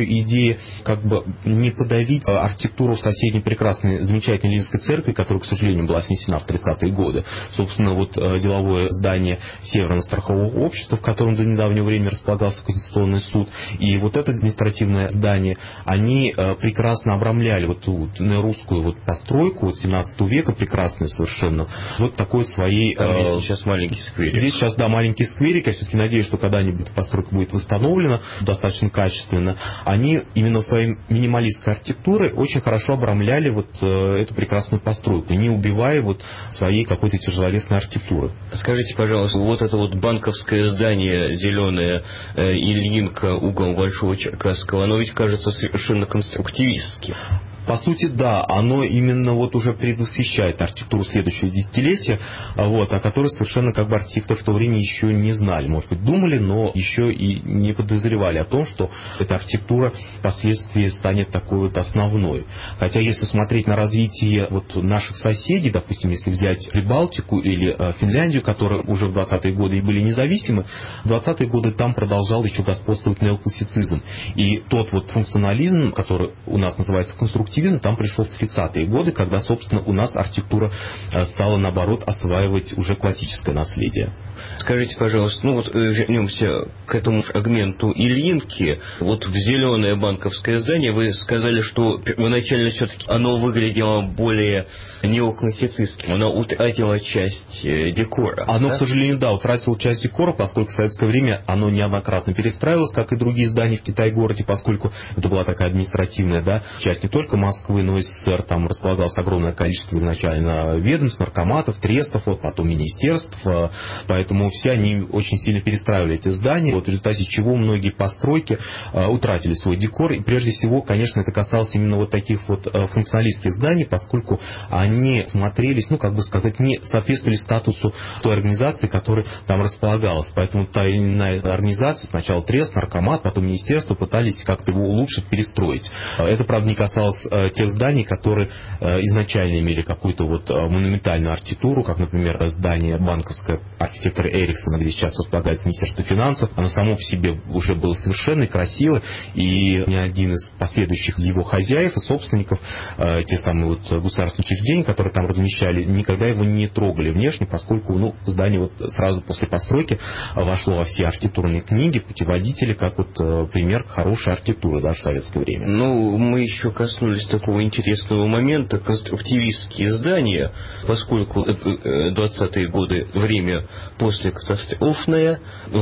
хотели как бы не подавить архитектуру соседней прекрасной, замечательной Ленинской церкви, которая, к сожалению, была снесена в 30-е годы. Собственно, вот деловое здание Северно-страхового общества, в котором до недавнего времени располагался Конституционный суд, и вот это административное здание, они прекрасно обрамляли вот ту русскую вот постройку вот 17 века, прекрасную совершенно, вот такой своей... Здесь сейчас маленький скверик. Здесь сейчас, да, маленький скверик. Я все-таки надеюсь, что когда-нибудь постройка будет восстановлена достаточно качественно. Они именно своей минималистской архитектурой очень хорошо обрамляли вот эту прекрасную постройку, не убивая вот своей какой-то тяжеловесной архитектуры. Скажите, пожалуйста, вот это вот банковское здание зеленое, Ильинка, угол Большого Черкасского, оно ведь кажется совершенно конструктивистским. По сути, да, оно именно вот уже предвосхищает архитектуру следующего десятилетия, вот, о которой совершенно как бы архитекторы в то время еще не знали. Может быть, думали, но еще и не подозревали о том, что эта архитектура впоследствии станет такой вот основной. Хотя, если смотреть на развитие вот наших соседей, допустим, если взять Прибалтику или Финляндию, которые уже в 20-е годы и были независимы, в 20-е годы там продолжал еще господствовать неоклассицизм. И тот вот функционализм, который у нас называется конструктивизм, там пришел в 30-е годы, когда, собственно, у нас архитектура стала, наоборот, осваивать уже классическое наследие. Скажите, пожалуйста, ну вот вернемся к этому фрагменту Ильинки. Вот в зеленое банковское здание вы сказали, что первоначально все-таки оно выглядело более неоклассицистским, оно утратило часть декора. Оно, да? к сожалению, да, утратило часть декора, поскольку в советское время оно неоднократно перестраивалось, как и другие здания в Китай-городе, поскольку это была такая административная, да, часть не только Москвы, но и СССР. Там располагалось огромное количество изначально ведомств, наркоматов, трестов, вот, потом министерств, поэтому все они очень сильно перестраивали эти здания, вот, в результате чего многие постройки утратили свой декор, и прежде всего, конечно, это касалось именно вот таких вот функционалистских зданий, поскольку они смотрелись, ну, как бы сказать, не соответствовали статусу той организации, которая там располагалась, поэтому та или иная организация, сначала трест, наркомат, потом министерство, пытались как-то его улучшить, перестроить. Это, правда, не касалось тех зданий, которые изначально имели какую-то вот монументальную архитектуру, как, например, здание банковское архитектора Эриксона, где сейчас располагается Министерство финансов. Оно само по себе уже было совершенно красиво, и ни один из последующих его хозяев и собственников, те самые вот государственные учреждения, которые там размещали, никогда его не трогали внешне, поскольку, ну, здание вот сразу после постройки вошло во все архитектурные книги, путеводители, как вот пример хорошей архитектуры даже в советское время. Ну, мы еще коснулись такого интересного момента, конструктивистские здания, поскольку это 20-е годы, время после катастрофное,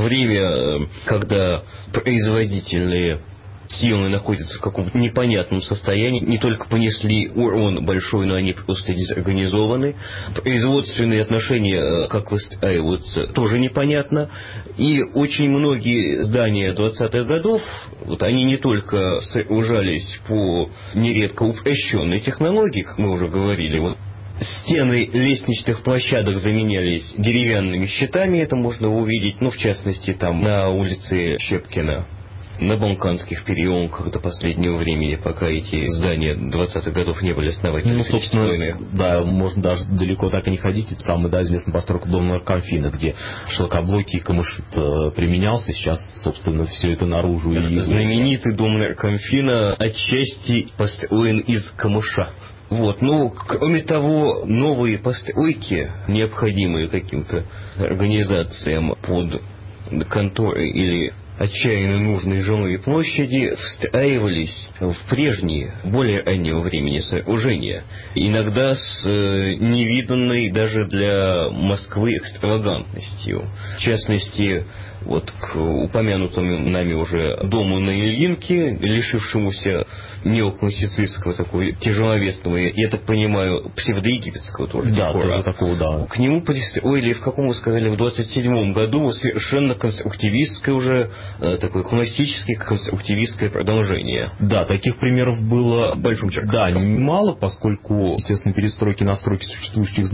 время, когда производительные силы находятся в каком-то непонятном состоянии, не только понесли урон большой, но они просто дезорганизованы. Производственные отношения, как выстраиваются, тоже непонятно. И очень многие здания 20-х годов, вот они не только сооружались по нередко упрощенной технологии, как мы уже говорили, вот, стены лестничных площадок заменялись деревянными щитами, это можно увидеть, ну, в частности, там, на улице Щепкина, на Балканских переулках до последнего времени, пока эти здания 20-х годов не были основательно перестроены. Да, можно даже далеко так и не ходить. Это самая, да, известная постройка дома наркомфина, где шлакоблоки и камышит применялся. Сейчас, собственно, все это наружу. И знаменитый дом наркомфина отчасти построен из камыша. Вот, ну, кроме того, новые постройки, необходимые каким-то организациям под конторы или отчаянно нужные жилые площади, встраивались в прежние, более раннего времени сооружения, иногда с невиданной даже для Москвы экстравагантностью. В частности, вот к упомянутому нами уже дому на Ильинке, лишившемуся неоклассицистского, такого тяжеловесного, я так понимаю, псевдоегипетского тоже декора. Такого, да. К нему пристроили, в каком вы сказали, в 27-м году совершенно конструктивистское уже, такое классическое конструктивистское продолжение. Да, таких примеров было в Большом Черкасске. Да, немало, поскольку, естественно, перестройки, настройки существующих зданий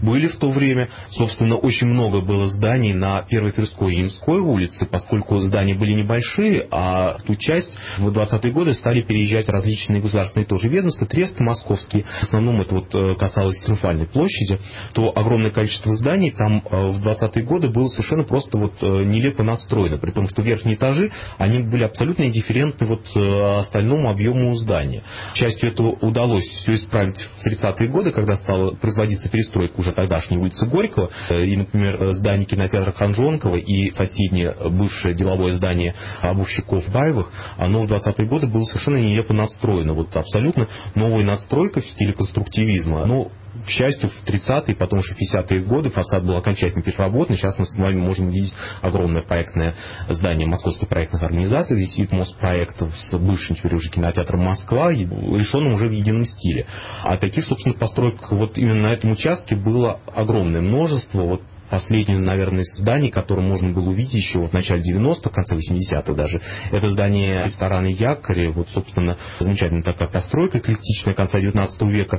были в то время. Собственно, очень много было зданий на Первой Тверской и Ямской улице, поскольку здания были небольшие, а в ту часть в 20-е годы стали переезжать различные государственные тоже ведомства, тресты московские, в основном это вот касалось Триумфальной площади, то огромное количество зданий там в 20-е годы было совершенно просто вот нелепо надстроено, при том, что верхние этажи, они были абсолютно индифферентны вот остальному объему здания. К счастью, это удалось все исправить в 30-е годы, когда стала производиться перестройка уже тогдашней улицы Горького, и, например, здание кинотеатра Ханжонкова и соседнее бывшее деловое здание обувщиков Баевых, оно в 20-е годы было совершенно нелепо надстроено. Вот абсолютно новая надстройка в стиле конструктивизма. Но, к счастью, в 30-е, потом уже в 50-е годы фасад был окончательно переработан. Сейчас мы с вами можем видеть огромное проектное здание Московской проектных организаций, здесь сидит Моспроект с бывшим теперь уже кинотеатром Москва, решенным уже в едином стиле. А таких, собственно, построек вот именно на этом участке было огромное множество. Вот последнее, наверное, из зданий, которое можно было увидеть еще вот в начале 90-х, в конце 80-х даже, это здание ресторана «Якорь», вот, собственно, замечательная такая постройка, эклектичная конца 19 века,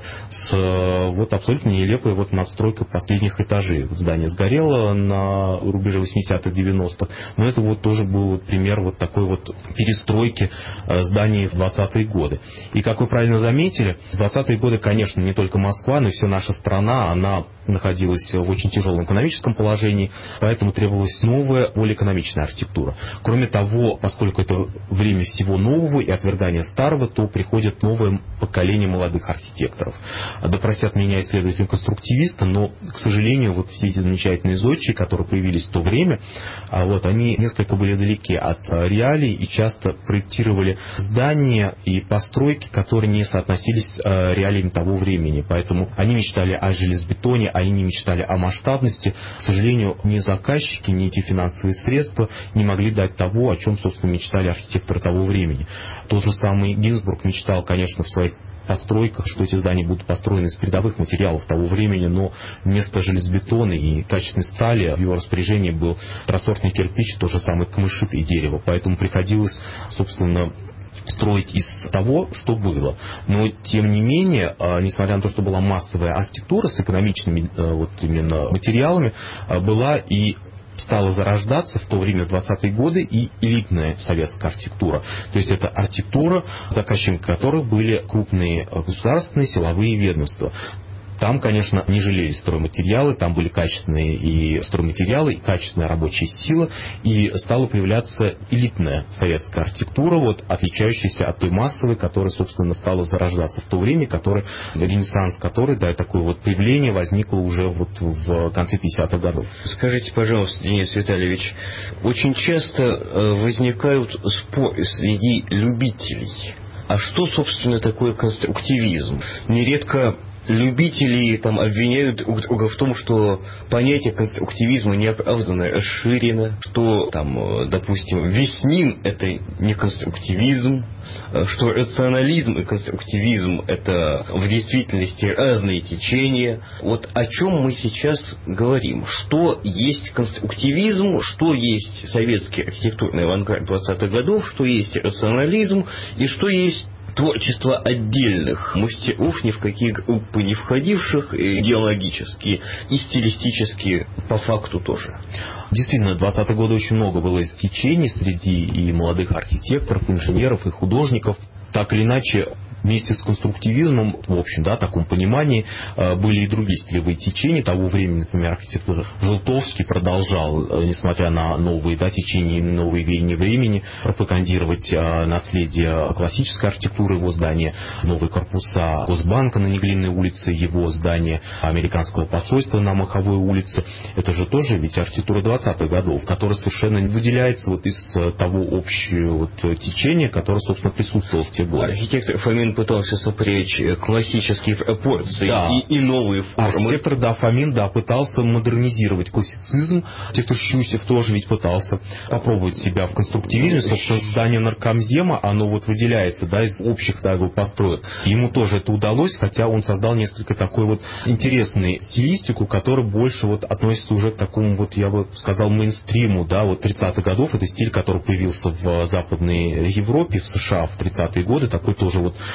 с вот абсолютно нелепой вот надстройкой последних этажей. Вот здание сгорело на рубеже 80-х, 90-х, но это вот тоже был вот пример вот такой вот перестройки зданий в 20-е годы. И, как вы правильно заметили, в 20-е годы, конечно, не только Москва, но и вся наша страна, она находилась в очень тяжелом экономическом положении, поэтому требовалась новая, более экономичная архитектура. Кроме того, поскольку это время всего нового и отвергания старого, то приходит новое поколение молодых архитекторов. Да простят меня исследователи-конструктивисты, но, к сожалению, вот все эти замечательные зодчие, которые появились в то время, вот, они несколько были далеки от реалий и часто проектировали здания и постройки, которые не соотносились с реалиями того времени. Поэтому они мечтали о железобетоне, они не мечтали о масштабности. К сожалению, ни заказчики, ни эти финансовые средства не могли дать того, о чем, собственно, мечтали архитекторы того времени. Тот же самый Гинзбург мечтал, конечно, в своих постройках, что эти здания будут построены из передовых материалов того времени, но вместо железобетона и качественной стали в его распоряжении был второсортный кирпич, тот же самый камышит и дерево. Поэтому приходилось, собственно, строить из того, что было. Но, тем не менее, несмотря на то, что была массовая архитектура с экономичными вот именно материалами, была и стала зарождаться в то время, в 20-е годы, и элитная советская архитектура. То есть это архитектура, заказчиками которой были крупные государственные силовые ведомства. Там, конечно, не жалели стройматериалы, там были качественные и стройматериалы, и качественная рабочая сила, и стала появляться элитная советская архитектура, вот, отличающаяся от той массовой, которая, собственно, стала зарождаться в то время, ренессанс которой, да, такое вот появление возникло уже вот в конце 50-х годов. Скажите, пожалуйста, Денис Витальевич, очень часто возникают споры среди любителей. А что, собственно, такое конструктивизм? Нередко любители там обвиняют друг друга в том, что понятие конструктивизма неоправданно расширено, что там, допустим, Веснин — это не конструктивизм, что рационализм и конструктивизм — это в действительности разные течения. Вот о чем мы сейчас говорим? Что есть конструктивизм, что есть советский архитектурный авангард 20-х годов, что есть рационализм и что есть творчество отдельных мастеров, ни в какие группы не входивших, идеологически и стилистически по факту тоже. Действительно, в 20-е годы очень много было течений среди и молодых архитекторов, инженеров и художников. Так или иначе, вместе с конструктивизмом, в общем, да, в таком понимании, были и другие стилевые течения того времени. Например, архитектор Желтовский продолжал, несмотря на новые, да, течения, новые веяния времени, пропагандировать наследие классической архитектуры, его здания, новые корпуса Госбанка на Неглинной улице, его здание американского посольства на Маховой улице. Это же тоже ведь архитектура 20-х годов, которая совершенно выделяется вот из того общего вот течения, которое, собственно, присутствовало в те годы. Архитектор Фомин пытался сопрячь классические пропорции, да, и новые формы. Архитектор, да, Фомин, да, пытался модернизировать классицизм. Архитектор Щусев тоже ведь пытался попробовать себя в конструктивизме. Собственно, здание Наркомзема, оно вот выделяется, да, из общих, да, его построек. Ему тоже это удалось, хотя он создал несколько такой вот интересную стилистику, которая больше вот относится уже к такому вот, я бы сказал, мейнстриму, да, вот 30-х годов. Это стиль, который появился в Западной Европе, в США в 30-е годы, такой тоже вот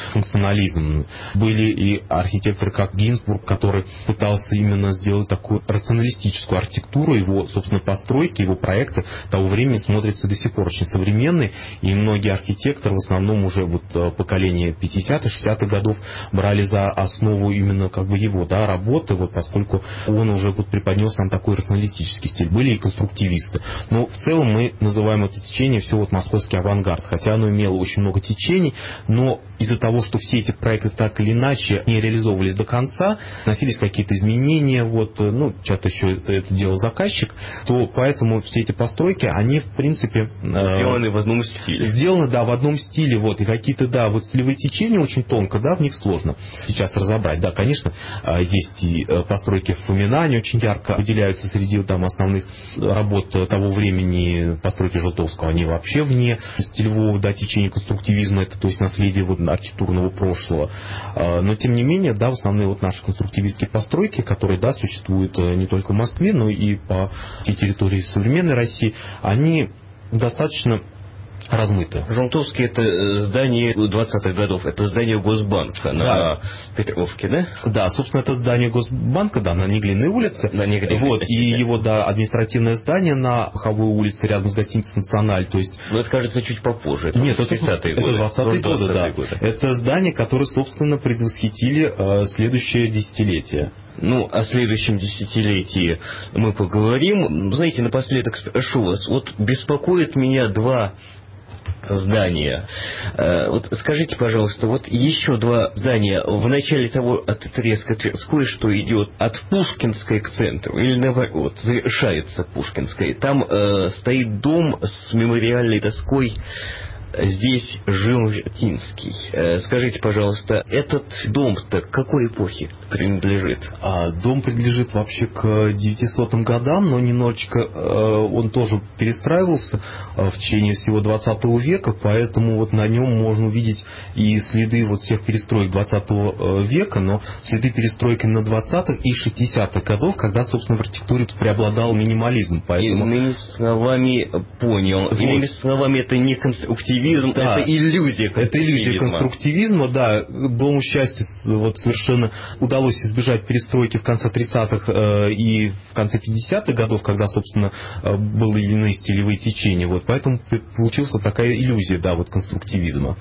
функционализм. Были и архитекторы, как Гинзбург, который пытался именно сделать такую рационалистическую архитектуру. Его, собственно, постройки, его проекты того времени смотрятся до сих пор очень современные. И многие архитекторы, в основном уже вот поколение 50-х, 60-х годов, брали за основу именно как бы его работы, вот, поскольку он уже вот преподнес нам такой рационалистический стиль. Были и конструктивисты. Но в целом мы называем это течение все вот московский авангард, хотя оно имело очень много течений, но из-за того, что все эти проекты так или иначе не реализовывались до конца, вносились какие-то изменения, вот, часто еще это делал заказчик, то поэтому все эти постройки, они в принципе сделаны в одном стиле. Сделаны, в одном стиле, вот, и какие-то, вот стилевые течения очень тонко, в них сложно сейчас разобрать. Да, конечно, есть и постройки Фомина, они очень ярко выделяются среди основных работ того времени, постройки Желтовского, они вообще вне стилевого течения конструктивизма, это то есть наследие архитектурного прошлого. Но тем не менее, в основные наши конструктивистские постройки, которые существуют не только в Москве, но и по всей территории современной России, они достаточно размыто. Желтовский — это здание 20-х годов, это здание Госбанка на Петровке, да? Да, собственно, это здание Госбанка, на Неглинной улице. И его, административное здание на Маховой улице рядом с гостиницей «Националь». То есть... это, кажется, чуть попозже. Нет, это 30-е годы. Это 20-е годы. Это здание, которое, собственно, предвосхитили следующее десятилетие. О следующем десятилетии мы поговорим. Знаете, напоследок спрошу вас, беспокоит меня два здания. Скажите, пожалуйста, еще два здания. В начале того отрезка Тверской, что идет от Пушкинской к центру, или наоборот, завершается Пушкинской. Там стоит дом с мемориальной доской «Здесь жил Вертинский». Скажите, пожалуйста, этот дом-то к какой эпохе принадлежит? Дом принадлежит вообще к 900-м годам, но немножечко он тоже перестраивался в течение всего 20 века, поэтому на нем можно увидеть и следы всех перестроек 20 века, но следы перестройки на 20-х и 60-х годов, когда, собственно, в архитектуре преобладал минимализм. Поэтому... Иными словами, понял. Иными словами, это не конструктивизм, это иллюзия конструктивизма. Это иллюзия конструктивизма, Дому счастья совершенно удалось избежать перестройки в конце 30-х и в конце 50-х годов, когда, собственно, были иные стилевые течения. Поэтому получилась такая иллюзия, конструктивизма.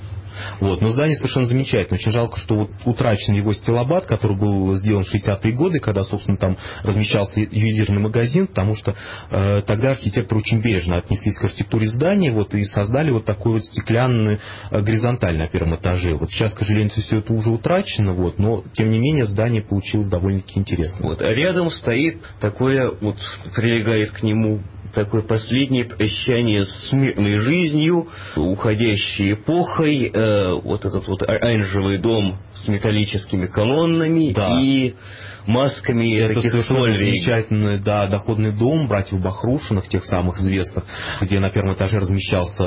Но здание совершенно замечательное. Очень жалко, что утрачен его стилобат, который был сделан в 60-е годы, когда, собственно, там размещался ювелирный магазин, потому что тогда архитекторы очень бережно отнеслись к архитектуре здания и создали такой стеклянный горизонталь на первом этаже. Сейчас, к сожалению, все это уже утрачено, но, тем не менее, здание получилось довольно-таки интересно. А рядом стоит такое, прилегает к нему такое последнее прощание с мирной жизнью, уходящей эпохой, этот оранжевый дом с металлическими колоннами и масками это таких совершенно солей. Замечательный, доходный дом братьев Бахрушиных, тех самых известных, где на первом этаже размещался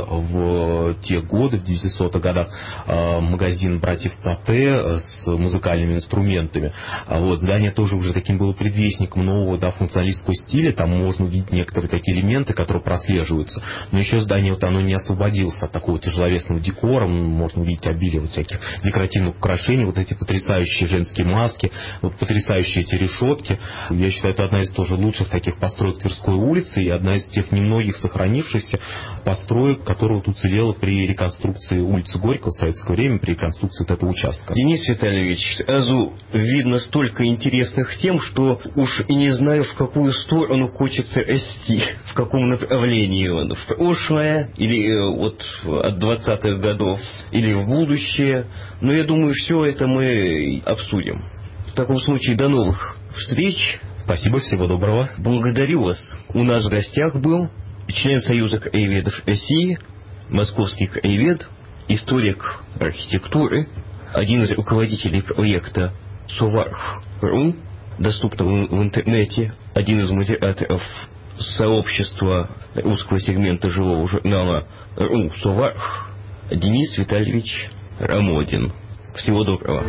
в те годы, в 900-х годах, магазин братьев Пате с музыкальными инструментами. Здание тоже уже таким было предвестником нового функционалистского стиля, там можно увидеть некоторые такие элементы, которые прослеживаются. Но еще здание оно не освободилось от такого тяжеловесного декора, можно увидеть обилие всяких декоративных украшений, эти потрясающие женские маски, потрясающие эти решетки. Я считаю, это одна из тоже лучших таких построек Тверской улицы и одна из тех немногих сохранившихся построек, которая уцелела при реконструкции улицы Горького в советское время, при реконструкции этого участка. Денис Витальевич, сразу видно столько интересных тем, что уж и не знаю, в какую сторону хочется расти, в каком направлении он, в прошлое или от 20-х годов, или в будущее. Но я думаю, все это мы обсудим. В таком случае, до новых встреч. Спасибо, всего доброго. Благодарю вас. У нас в гостях был член Союза краеведов России, московский краевед, историк архитектуры, один из руководителей проекта Соварх.ру, доступного в интернете, один из модераторов сообщества русского сегмента живого журнала РУ Соварх, Денис Витальевич Рамодин. Всего доброго.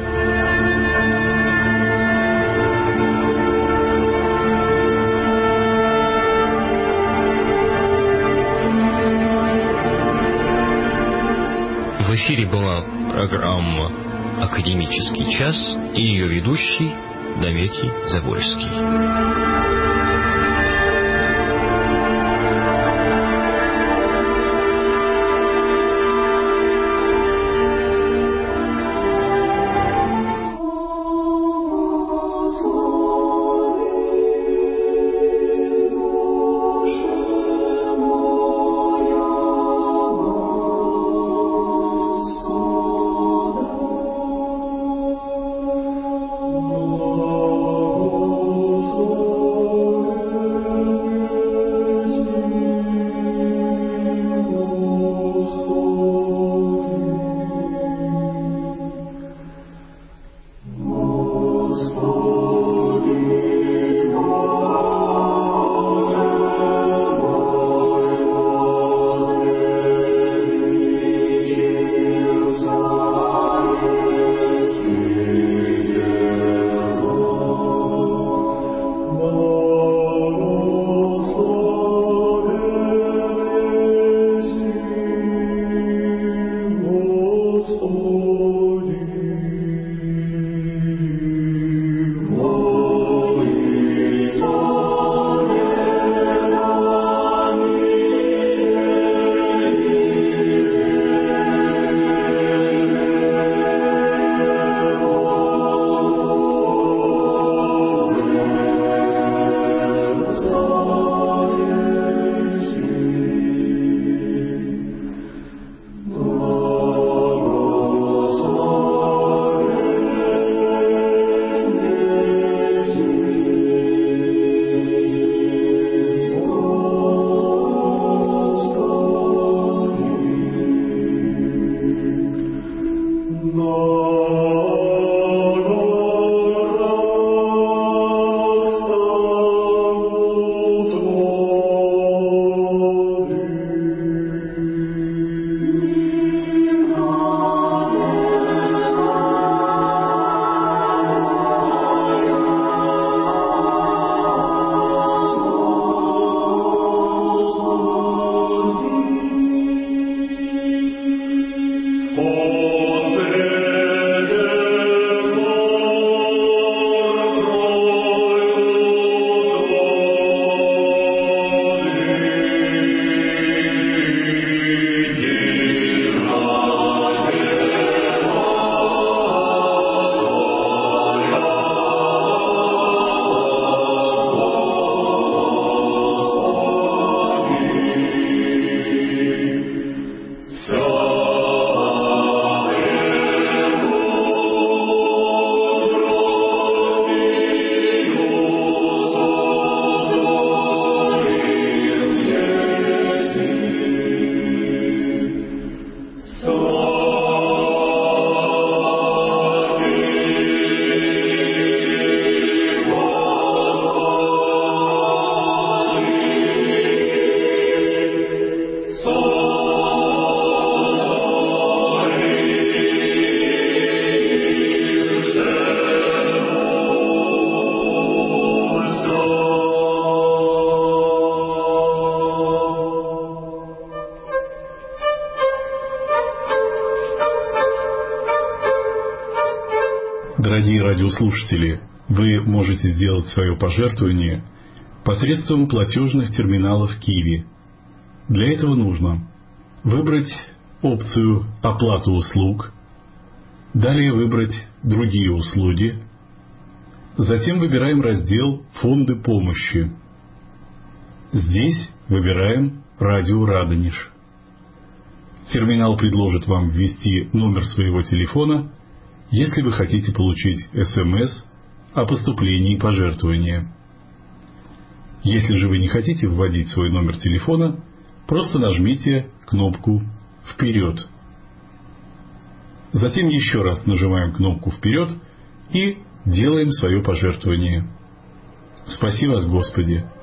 В эфире была программа «Академический час» и ее ведущий Даветий Заборский. Дорогие радиослушатели, вы можете сделать свое пожертвование посредством платежных терминалов Киви. Для этого нужно выбрать опцию «Оплата услуг», далее выбрать «Другие услуги», затем выбираем раздел «Фонды помощи». Здесь выбираем «Радио Радонеж». Терминал предложит вам ввести номер своего телефона, если вы хотите получить СМС о поступлении пожертвования. Если же вы не хотите вводить свой номер телефона, просто нажмите кнопку «Вперед». Затем еще раз нажимаем кнопку «Вперед» и делаем свое пожертвование. Спаси вас, Господи!